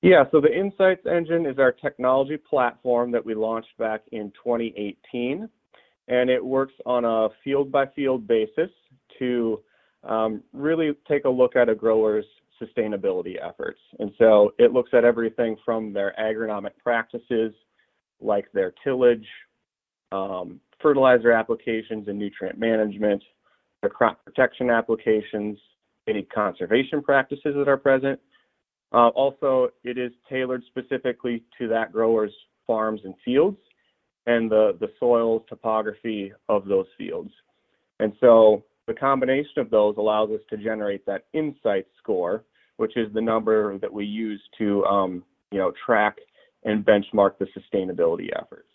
Yeah, so the Insights Engine is our technology platform that we launched back in 2018, and it works on a field-by-field basis to really take a look at a grower's sustainability efforts. And so it looks at everything from their agronomic practices, like their tillage, fertilizer applications and nutrient management, their crop protection applications, any conservation practices that are present. Also, it is tailored specifically to that grower's farms and fields and the soil topography of those fields. And so the combination of those allows us to generate that insight score, which is the number that we use to track and benchmark the sustainability efforts.